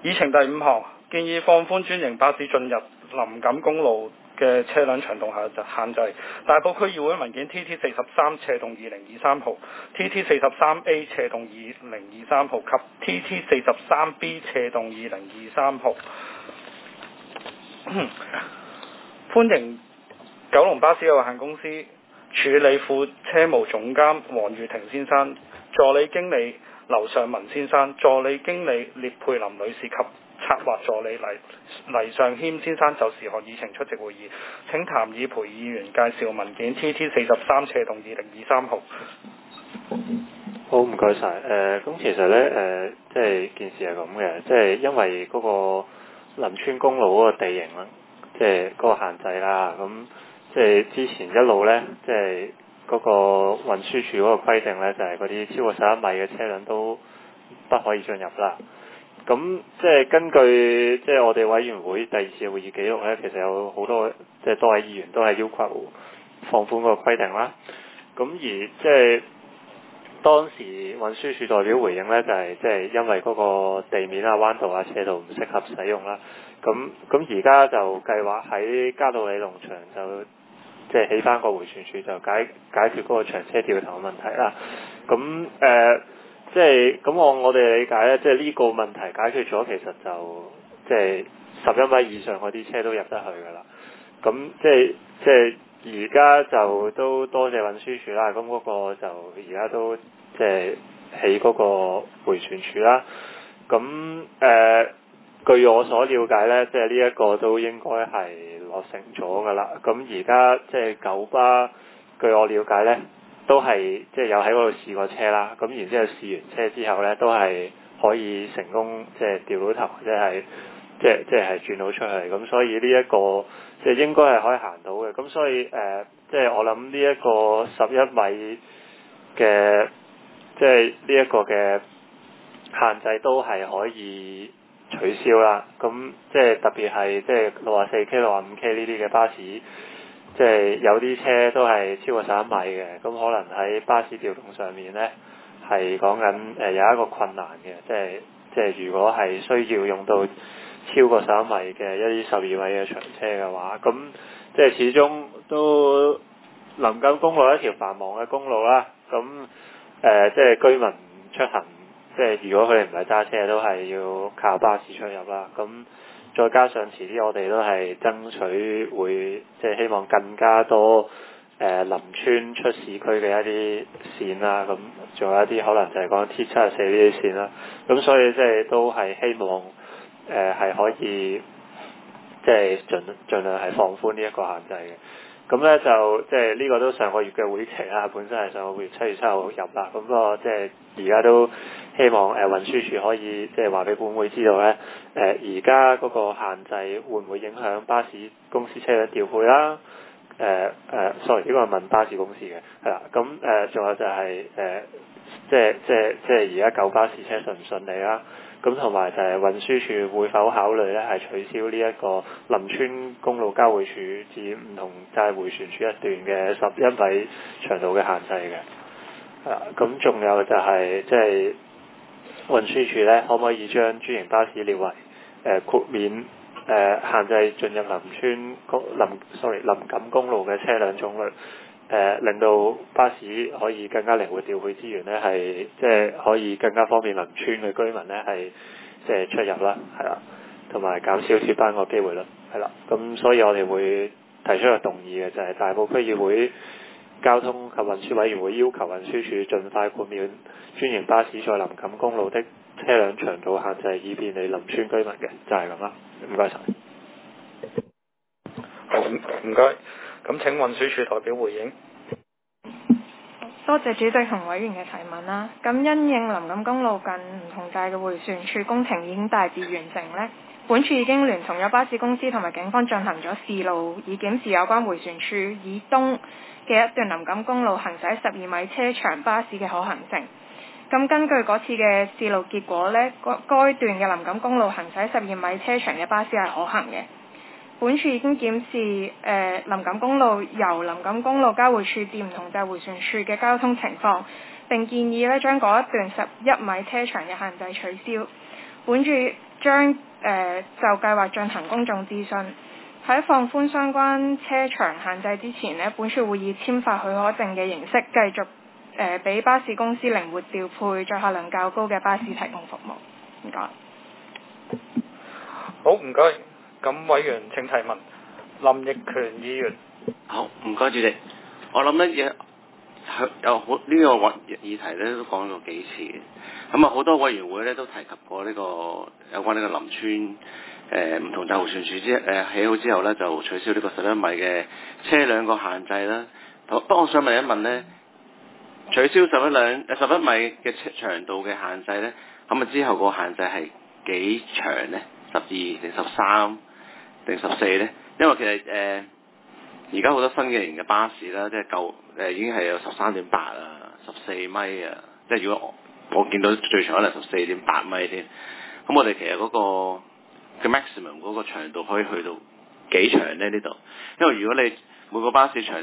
議程第5項建議放寬專營巴士進入林錦公路嘅車輛長度限制。大埔區議會文件 TT43/2023 號、TT43A/2023 號及 TT43B/2023 號。歡迎九龍巴士有限公司處理副車務總監黃裕庭先生、助理經理劉尚文先生、助理經理聶佩林女士及策劃助理黎尚謙先生就事項議程出席會議。請譚以培議員介紹文件 TT43/2023 號。 好，唔該晒。咁其實呢，即係件事係咁嘅，即係因為嗰個林村公路嗰個地形啦，即係嗰個限制啦。咁即係之前一路呢，即係嗰個運輸署嗰個規定呢，就係嗰啲超過11米嘅車輛都不可以進入啦。咁即係根據即係我哋委員會第2次會議記錄呢，其實有好多即係多位議員都係要求放寬嗰個規定啦。咁而即係當時運輸署代表回應呢，就係即係因為嗰個地面啊、彎道啊、斜道唔適合使用啦。咁而家就計劃喺嘉道理農場就即係起翻個迴旋處，就解決嗰個長車掉頭嘅問題啦。咁即係咁我哋理解咧，即係呢個問題解決咗，其實就即係11米以上嗰啲車都入得去㗎啦。咁即係而家就都多謝運輸署啦。咁嗰個就而家都即係起嗰個迴旋處啦。咁據我所了解咧，即係呢一個都應該係落成咗㗎啦。咁而家即係九巴，據我了解咧，都係即係有喺嗰度試過車啦。咁然之後試完車之後咧，都係可以成功即係掉到頭，即係轉到出去。咁所以呢一個即係應該係可以行到嘅。咁所以即係我諗呢一個11米嘅即係呢一個嘅限制都係可以取消啦。咁即係特別係即係64K、65K 呢啲嘅巴士，即係有啲車都係超過11米嘅。咁可能喺巴士調動上面呢，係講緊有一個困難嘅。即係如果係需要用到超過11米嘅一啲12位嘅長車嘅話，咁即係始終都林錦公路一條繁忙嘅公路啦。咁即係居民出行，即係如果佢哋唔係揸車，都係要靠巴士出入啦。咁再加上遲啲我哋都係爭取會即係希望更加多林村出市區嘅一啲線啦。咁仲有一啲可能就係講 T74呢啲線啦。咁所以即係都係希望係可以即係盡量係放寬呢一個限制嘅。咁咧就即係呢個都上個月嘅會期啦，本身係上個月7月7號入啦。咁不過即係而家都希望運輸署可以即係話俾本會知道咧，而家嗰個限制會唔會影響巴士公司車輛調配啦？sorry 呢個係問巴士公司嘅，係啦。咁仲有就係即係而家九巴士車順唔順利啦？咁同埋就係運輸署會否考慮咧係取消呢一個林村公路交匯處至唔同站迴旋處一段嘅11米長度嘅限制嘅。咁仲有就係即係運輸署咧，可唔可以將專營巴士列為豁免限制進入林錦公路嘅車輛種類？令到巴士可以更加靈活調配資源咧，係即係可以更加方便林村嘅居民咧，係即係出入啦，係啦，同埋減少脫班個機會率，係啦。咁所以我哋會提出個動議嘅，就係大埔區議會交通及運輸委員會要求運輸署盡快豁免專營巴士在林錦公路的車輛長度限制，以便利林村居民嘅，就係咁啦。唔該晒。 好，唔該。咁請運輸署代表回應。 多謝主席同委員嘅提問啦。咁因應林錦公路近唔同站嘅迴旋處工程已經大致完成呢，本署已經聯同咗巴士公司同埋警方進行咗試路，以檢視有關迴旋處以東嘅一段林錦公路行駛12米車長巴士嘅可行性。咁根據嗰次嘅試路結果呢，該段嘅林錦公路行駛12米車長嘅巴士係可行嘅。本署已經檢視林錦公路由林錦公路交匯處至唔同站迴旋處嘅交通情況，並建議將嗰一段11米車長嘅限制取消。 本署將就計劃進行公眾諮詢。喺放寬相關車長限制之前呢，本署會以簽發許可證嘅形式繼續俾巴士公司靈活調配載客量較高嘅巴士提供服務。唔該。 好，唔該。咁委員請提問。林奕權議員。 好，唔該主席。我諗咧有好呢個議題咧都講過幾次嘅。咁啊好多委員會咧都提及過呢個有關呢個林村唔同大迴旋處起好之後咧就取消呢個11米嘅車輛個限制啦。不過我想問一問咧，取消11米嘅長度嘅限制咧，咁啊之後個限制係幾長咧？12定13定14咧？因為其實而家好多新嘅型嘅巴士啦，即係已經係有13.8啊、14米啊，即係如果我見到最長可能14.8米添。咁我哋其實嗰個嘅 maximum 嗰個長度可以去到幾長咧？呢度，因為如果你每個巴士長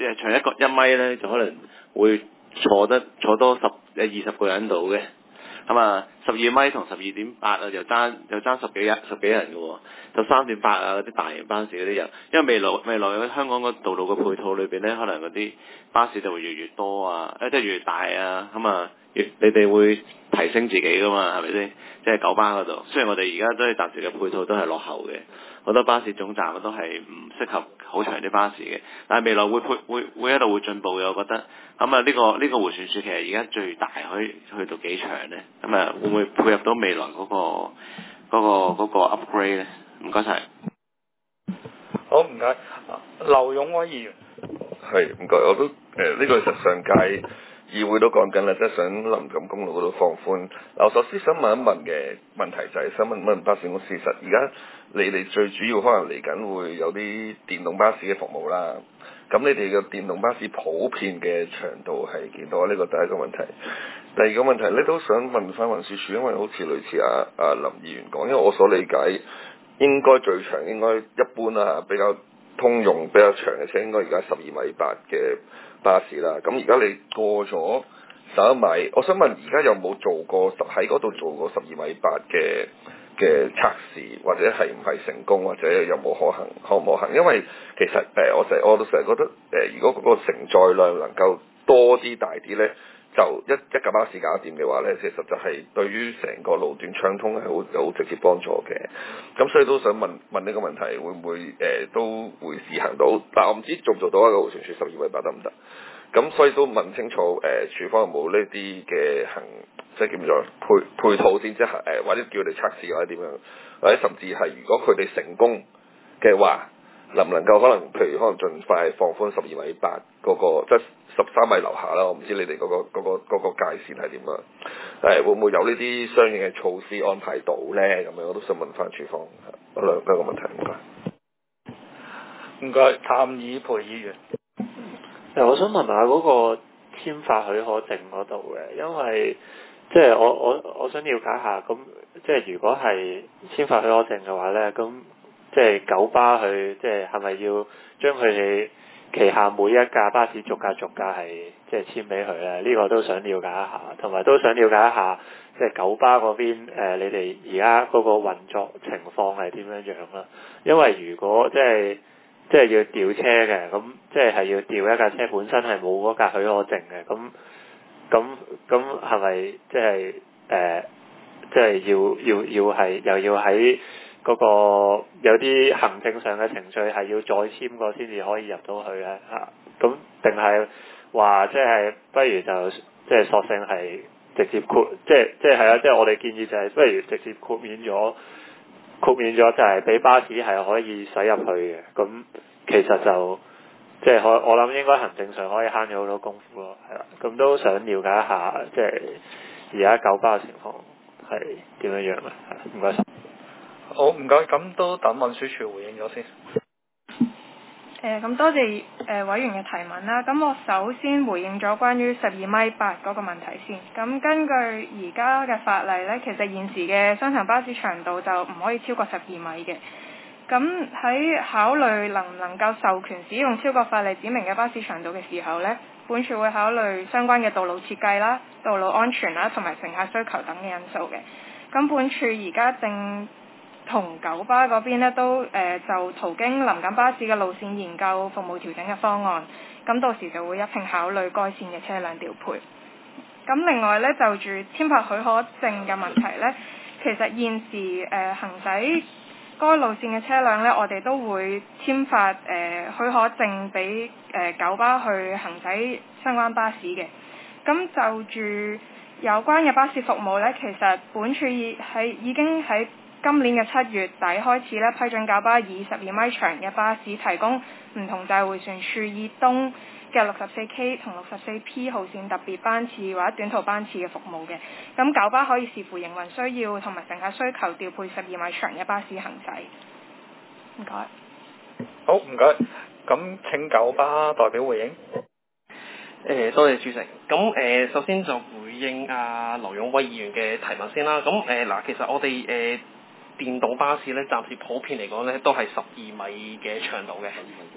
1米咧，就可能會坐多20個人到嘅。咁啊，12米同12.8啊，又爭十幾人嘅喎，就13.8啊嗰啲大型巴士嗰啲人，因為未來香港個道路嘅配套裏邊咧，可能嗰啲巴士就會越嚟越多啊，即係越大啊，咁啊，你哋會提升自己噶嘛，係咪先？即係九巴嗰度，雖然我哋而家都係暫時嘅配套都係落後嘅，好多巴士總站都係唔適合好長啲巴士嘅，但係未來會一路會進步嘅，我覺得。咁啊，呢個迴旋處其實而家最大可以去到幾長咧？咁啊，會唔會配合到未來嗰個 upgrade 咧？唔該晒。 好，唔該。劉勇威議員。 係，唔該，我都呢個實上屆議會都講緊啦，即係想林錦公路嗰度放寬。我首先想問一問嘅問題就係想問巴士公司，其實而家你哋最主要可能嚟緊會有啲電動巴士嘅服務啦。咁你哋嘅電動巴士普遍嘅長度係幾多？呢個第一個問題。第二個問題咧，都想問翻運輸署，因為好似類似林議員講，因為我所理解應該最長應該一般啦，比較通用比較長嘅車應該而家12.8米嘅巴士啦。咁而家你過咗11米，我想問而家有冇做過喺嗰度做過12.8米嘅測試，或者係唔係成功，或者有冇可唔可行？因為其實我都成日覺得如果嗰個承載量能夠多啲大啲咧，就一架巴士搞掂嘅話咧，其實就係對於成個路段暢通係好直接幫助嘅。咁所以都想問呢個問題，會唔會都會試行到？但我唔知做唔做到一個迴旋處12.8米得唔得？咁所以都問清楚署方有冇呢啲嘅即係叫做配套先，即係或者叫佢哋測試或者點樣，或者甚至係如果佢哋成功嘅話，能唔能夠可能盡快放寬12.8米嗰個，即係13米樓下啦。我唔知你哋嗰個界線係點啊？會唔會有呢啲相應嘅措施安排到咧？咁樣我都想問翻署方兩個問題。唔該。 唔該，譚以培議員。 我想問下嗰個簽發許可證嗰度嘅，因為即係我想了解下，咁即係如果係簽發許可證嘅話咧，咁即係九巴佢即係咪要將佢哋旗下每一架巴士逐架係即係簽俾佢咧？呢個都想了解一下，同埋都想了解一下即係九巴嗰邊你哋而家嗰個運作情況係點樣樣啦？因為如果即係要調車嘅，咁即係要調一架車本身係冇嗰架許可證嘅，咁係咪即係要係又要喺嗰個有啲行政上嘅程序係要再簽過先至可以入到去咧嚇？咁定係話即係不如就即係索性係直接即係啊！即係我哋建議就係不如直接豁免咗就係俾巴士係可以駛入去嘅，咁其實就即係我諗應該行政上可以慳咗好多功夫咯，係啦，咁都想了解一下即係而家九巴嘅情況係點樣樣啊？唔該晒。 好，唔該，咁都等運輸署回應咗先。 咁多謝委員嘅提問啦。咁我首先回應咗關於12.8米嗰個問題先。咁根據而家嘅法例呢，其實現時嘅雙層巴士長度就唔可以超過12米嘅。咁喺考慮能唔能夠授權使用超過法例指明嘅巴士長度嘅時候呢，本署會考慮相關嘅道路設計啦、道路安全啦同埋乘客需求等嘅因素嘅。 咁本處而家正同九巴嗰邊咧都就途經林錦巴士嘅路線研究服務調整嘅方案，咁到時就會一併考慮該線嘅車輛調配。咁另外咧就住簽發許可證嘅問題咧，其實現時行駛該路線嘅車輛咧，我哋都會簽發許可證俾九巴去行駛相關巴士嘅。咁就住有關嘅巴士服務咧，其實本處已經喺今年嘅7月底開始咧批准九巴以12米長嘅巴士提供唔同大迴旋處以東嘅 64K 同 64P 號線特別班次或者短途班次嘅服務嘅。咁九巴可以視乎營運需要同埋乘客需求調配12米長嘅巴士行駛。唔該。 好，唔該。咁請九巴代表回應。 多謝主席。咁首先就回應劉勇威議員嘅提問先啦。咁其實我哋電動巴士咧，暫時普遍嚟講咧，都係12米嘅長度嘅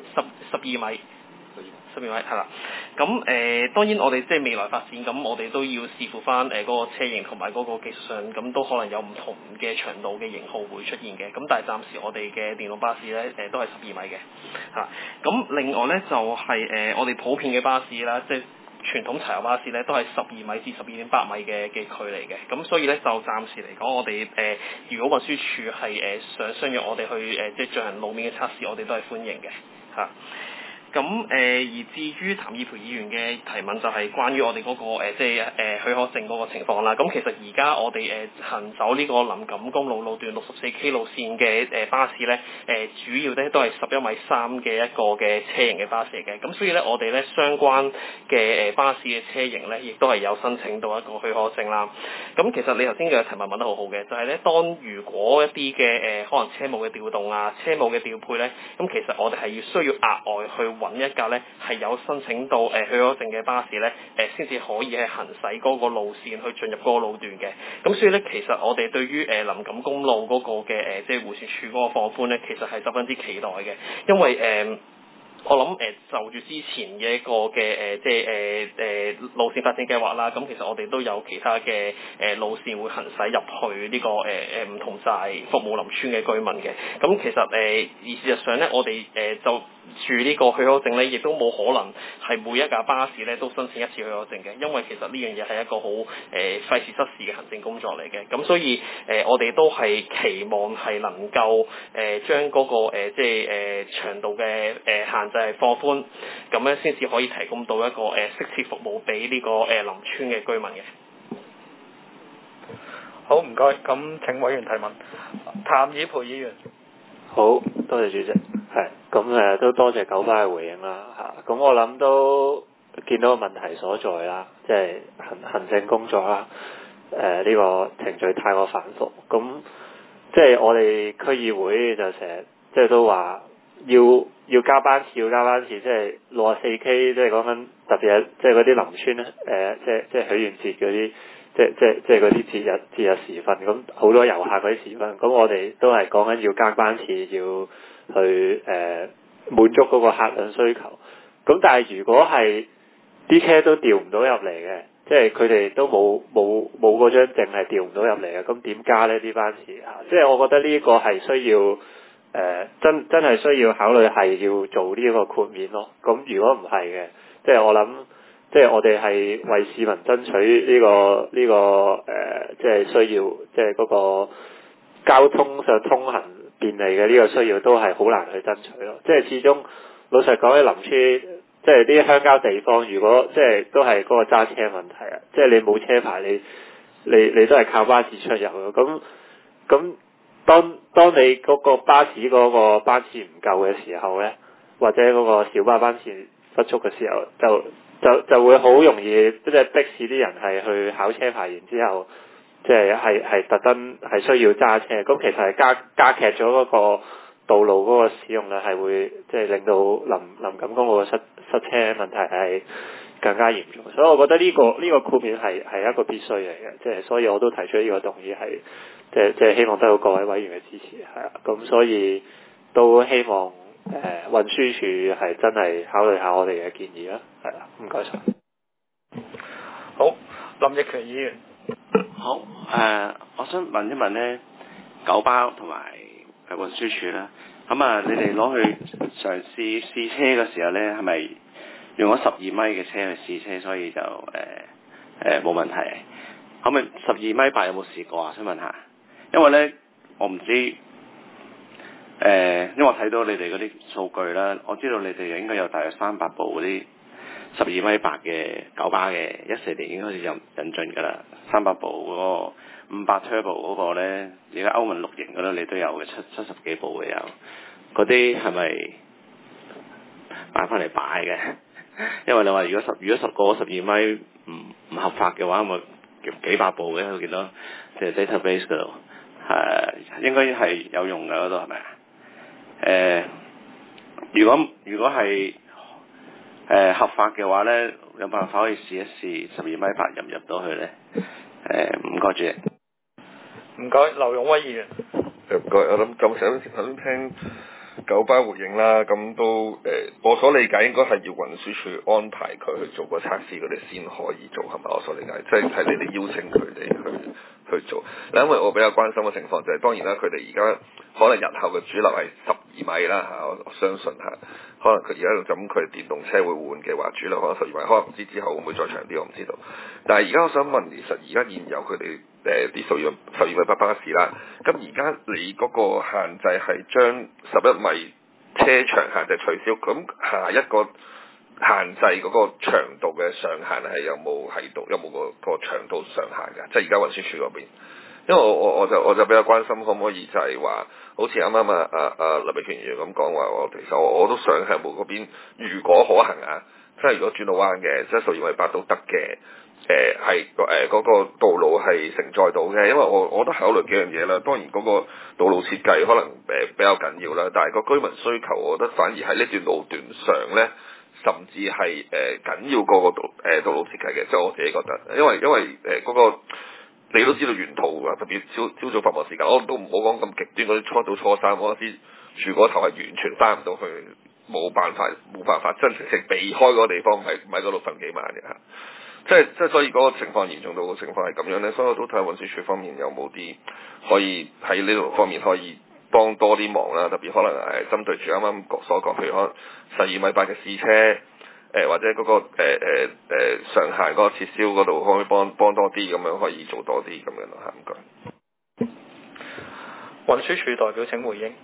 ，12米係啦。咁當然我哋即係未來發展，咁我哋都要視乎翻嗰個車型同埋嗰個技術上，咁都可能有唔同嘅長度嘅型號會出現嘅。咁但係暫時我哋嘅電動巴士咧，都係12米嘅嚇。咁另外咧就係我哋普遍嘅巴士啦，即係傳統柴油巴士咧都係12米至12.8米嘅距離嘅，咁所以咧就暫時嚟講，我哋如果運輸署係想相約我哋去即係進行路面嘅測試，我哋都係歡迎嘅嚇。咁而至於譚以培議員嘅提問就係關於我哋嗰個即係許可證嗰個情況啦。咁其實而家我哋行走呢個林錦公路路段 64K 路線嘅巴士咧，主要咧都係11米3嘅一個嘅車型嘅巴士嚟嘅。咁所以咧我哋咧相關嘅巴士嘅車型咧，亦都係有申請到一個許可證啦。咁其實你頭先嘅提問問得好好嘅，就係咧當如果一啲嘅可能車務嘅調動啊、車務嘅調配咧，咁其實我哋係要需要額外去揾一架咧係有申請到許可證嘅巴士咧，先至可以係行駛嗰個路線去進入嗰個路段嘅。咁所以咧，其實我哋對於林錦公路嗰個嘅即係迴旋處嗰個放寬咧，其實係十分之期待嘅，因為我諗就住之前嘅一個嘅即係路線發展計劃啦，咁其實我哋都有其他嘅路線會行駛入去呢個唔同寨服務林村嘅居民嘅。咁其實而事實上咧，我哋就住呢個許可證咧，亦都冇可能係每一架巴士咧都申請一次許可證嘅，因為其實呢樣嘢係一個好費時失事嘅行政工作嚟嘅。咁所以我哋都係期望係能夠將嗰個即係長度嘅限制係放寬，咁咧先至可以提供到一個適切服務俾呢個林村嘅居民嘅。 好，唔該。咁請委員提問。譚以培議員。 好多謝主席。係咁都多謝九巴嘅回應啦嚇。咁我諗都見到個問題所在啦，即係行政工作啦。呢個程序太過繁複，咁即係我哋區議會就成日即係都話要加班次，即係64K，即係講緊特別係即係嗰啲林村咧，即係許願節嗰啲，即係嗰啲節日時分，咁好多遊客嗰啲時分，咁我哋都係講緊要加班次，要去滿足嗰個客量需求。咁但係如果係啲車都調唔到入嚟嘅，即係佢哋都冇嗰張證係調唔到入嚟嘅，咁點加呢啲班次啊？即係我覺得呢個係需要真係需要考慮係要做呢個豁免咯。咁如果唔係嘅，即係我諗，即係我哋係為市民爭取呢個即係需要，即係嗰個交通上通行便利嘅呢個需要，都係好難去爭取咯。即係始終老實講喺林村，即係啲鄉郊地方，如果即係都係嗰個揸車問題啊，即係你冇車牌，你都係靠巴士出入咯。咁當你嗰個巴士嗰個班次唔夠嘅時候咧，或者嗰個小巴班次不足嘅時候，就會好容易即係逼使啲人係去考車牌，然之後即係特登係需要揸車。咁其實係加劇咗嗰個道路嗰個使用率，係會即係令到林錦公路嘅塞車問題係更加嚴重。所以我覺得呢個豁免係一個必須嚟嘅，即係所以我都提出呢個動議係即係希望得到各位委員嘅支持，係啊。咁所以都希望運輸署係真係考慮下我哋嘅建議啦，係啦。唔該晒。 好，林奕權議員。 好，我想問一問咧，九巴同埋運輸署啦，咁啊，你哋攞去嘗試試車嘅時候咧，係咪用咗12米嘅車去試車，所以就冇問題？可唔可以12.8米有冇試過啊？想問下，因為咧我唔知，因為我睇到你哋嗰啲數據啦，我知道你哋應該有大約300部嗰啲12.8米嘅九巴嘅，14年已經開始引進㗎啦，300部嗰個500 Turbo 嗰個咧，而家歐盟6型嗰度你都有嘅，70幾部嘅有，嗰啲係咪擺翻嚟擺嘅？因為你話如果10個12米唔合法嘅話，咪幾百部嘅，我見到即係 database 嗰度應該係有用嘅嗰度係咪啊？如果係合法嘅話咧，有辦法可以試一試12.8米入唔入到去咧？唔該主席。 唔該，劉勇威議員。 唔該，我諗咁頭先聽九巴回應啦，咁都我所理解應該係要運輸署安排佢去做個測試，佢哋先可以做，係咪？我所理解，即係你哋邀請佢哋去做。嗱，因為我比較關心嘅情況就係、當然啦，佢哋而家可能日後嘅主流係12米啦嚇，我相信嚇。可能佢而家咁佢電動車會換嘅話，主流可能12米，可能唔知之後會唔會再長啲，我唔知道。但係而家我想問，其實而家現有佢哋啲12米巴士啦，咁而家你嗰個限制係將11米車長限制取消，咁下一個限制嗰個長度嘅上限係有冇喺度？有冇個長度上限㗎？即係而家運輸署嗰邊。因為我就比較關心可唔可以就係話，好似啱啱林美權議員咁講話，其實我都想係冇嗰邊，如果可行啊，即係如果轉到彎嘅，即係12.8米都得嘅，係嗰個道路係承載到嘅，因為我都考慮幾樣嘢啦。當然嗰個道路設計可能比較緊要啦，但係個居民需求，我覺得反而喺呢段路段上咧，甚至係緊要過個道路設計嘅，即係我自己覺得，因為嗰個。你都知道沿途啊，特別朝早繁忙時間，我都唔好講咁極端嗰啲初早初三嗰啲住嗰頭係完全翻唔到去，冇辦法真正避開嗰個地方，唔喺嗰度瞓幾晚嘅嚇。即係所以嗰個情況嚴重到個情況係咁樣咧，所以我都睇下運輸署方面有冇啲可以喺呢度方面可以幫多啲忙啦，特別可能針對住啱啱所講，譬如可能12.8米嘅試車。或者嗰個上限嗰個撤銷嗰度，可唔可以幫多啲咁樣，可以做多啲咁樣咯嚇？唔該。 運輸署代表請回應。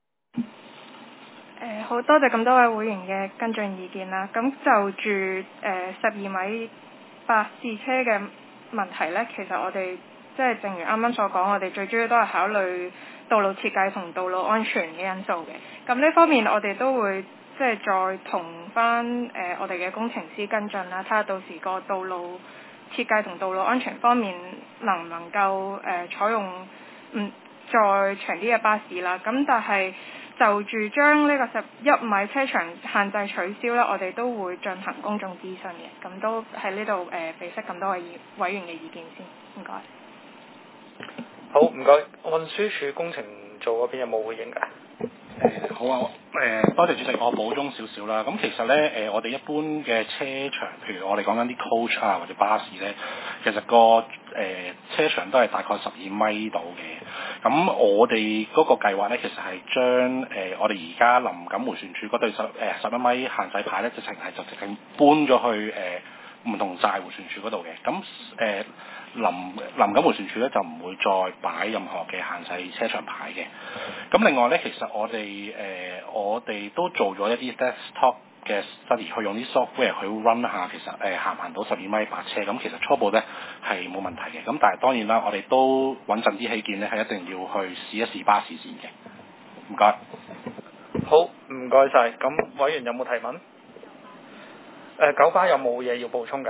好多謝咁多位會員嘅跟進意見啦。咁就住12.8米試車嘅問題呢，其實我哋即係正如啱啱所講，我哋最主要都係考慮道路設計同道路安全嘅因素嘅。咁呢方面我哋都會即係再同翻我哋嘅工程師跟進啦，睇下到時個道路設計同道路安全方面能唔能夠採用再長啲嘅巴士啦。咁但係就住將呢個11米車長限制取消咧，我哋都會進行公眾諮詢嘅。咁都喺呢度俾悉咁多位委員嘅意見先，唔該。 好，唔該。運輸署工程組嗰邊有冇回應㗎？ 好啊，多謝主席，我補充少少啦。咁其實咧，我哋一般嘅車長，譬如我哋講緊啲 coach 啊或者巴士咧，其實個車長都係大概12米度嘅。咁我哋嗰個計劃咧，其實係將我哋而家林錦迴旋處嗰對11米限制牌咧，直情搬咗去唔同寨迴旋處嗰度嘅。咁林錦迴旋處咧就唔會再擺任何嘅限制車長牌嘅。咁另外咧，其實我哋都做咗一啲 desktop 嘅 study，去用啲 software 去 run 下，其實行唔行到12米白車，咁其實初步咧係冇問題嘅。咁但係當然啦，我哋都穩陣啲起見咧，係一定要去試一試巴士先嘅。唔該。 好，唔該晒。咁委員有冇提問？九巴有冇嘢要補充㗎？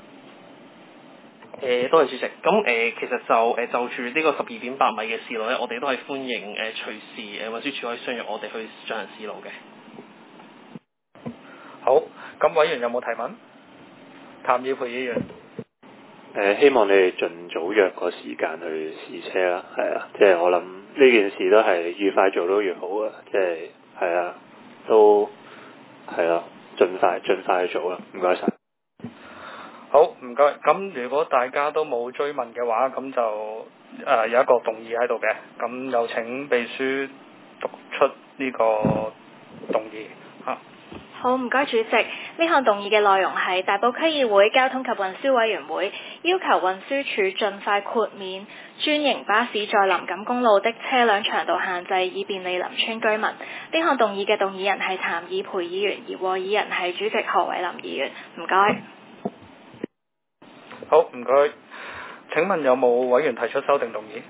多謝主席。咁其實就住呢個12.8米嘅試路咧，我哋都係歡迎隨時運輸署可以相約我哋去進行試路嘅。 好，咁委員有冇提問？譚耀培議員。 希望你哋盡早約個時間去試車啦，係啊，即係我諗呢件事都係越快做到越好啊，即係啊，都係啦，盡快去做啦，唔該晒。 好，唔該。咁如果大家都冇追問嘅話，咁就有一個動議喺度嘅，咁有請秘書讀出呢個動議嚇。 好，唔該主席。呢項動議嘅內容係大埔區議會交通及運輸委員會要求運輸署盡快豁免專營巴士在林錦公路的車輛長度限制，以便利林村居民。呢項動議嘅動議人係譚以培議員，而獲議人係主席何偉林議員。唔該。 好，唔該。請問有冇委員提出修訂動議？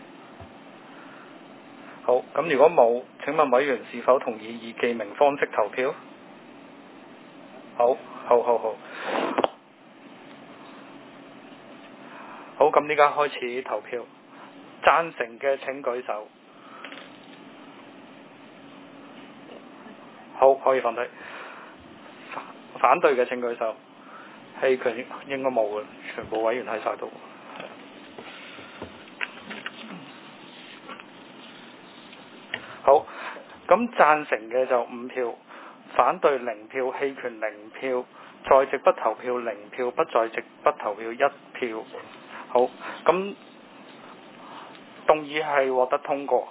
好，咁如果冇，請問委員是否同意以記名方式投票？好，好，咁呢家開始投票。贊成嘅請舉手。好，可以放低。反對嘅請舉手。棄權應該冇嘅，全部委員喺晒度。好，咁贊成嘅就5票，反對0票，棄權0票，在席不投票0票，不在席不投票1票。好，咁動議係獲得通過。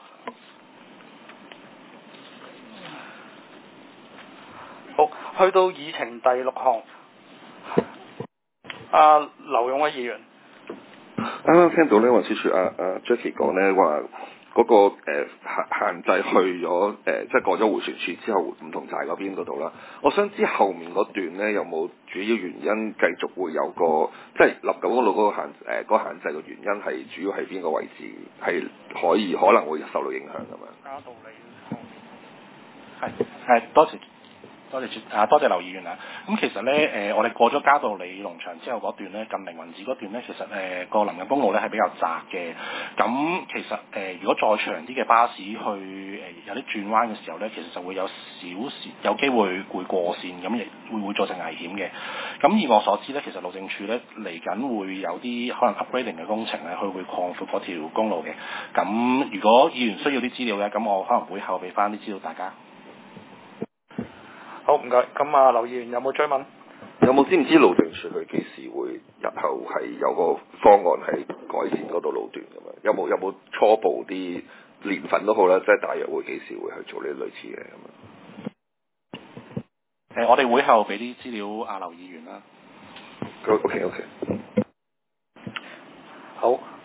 好，去到議程第6項。劉勇威議員， 啱啱聽到咧運輸署Jackie 講咧話嗰個限制去咗即係過咗迴旋處之後唔同站嗰邊嗰度啦。我想知後面嗰段咧有冇主要原因繼續會有個即係林錦公路嗰個限制嘅原因係主要係邊個位置係可能會受到影響咁樣？ 嘉道理係多謝。多謝劉議員啊！咁其實咧，我哋過咗嘉道理農場之後嗰段咧，近凌雲寺嗰段咧，其實個林錦公路咧係比較窄嘅。咁其實如果再長啲嘅巴士去有啲轉彎嘅時候咧，其實就會有有機會會過線，咁亦會造成危險嘅。咁以我所知咧，其實路政署咧嚟緊會有啲可能 upgrading 嘅工程咧，佢會擴闊嗰條公路嘅。咁如果議員需要啲資料咧，咁我可能會後備翻啲資料大家。 好，唔該。咁劉議員有冇追問？ 有冇知唔知路政署佢幾時會日後係有個方案係改善嗰度路段咁樣？有冇初步啲年份都好啦，即係大約會幾時會去做呢類似嘅咁樣？ 我哋會後俾啲資料劉議員啦。 OK。 好。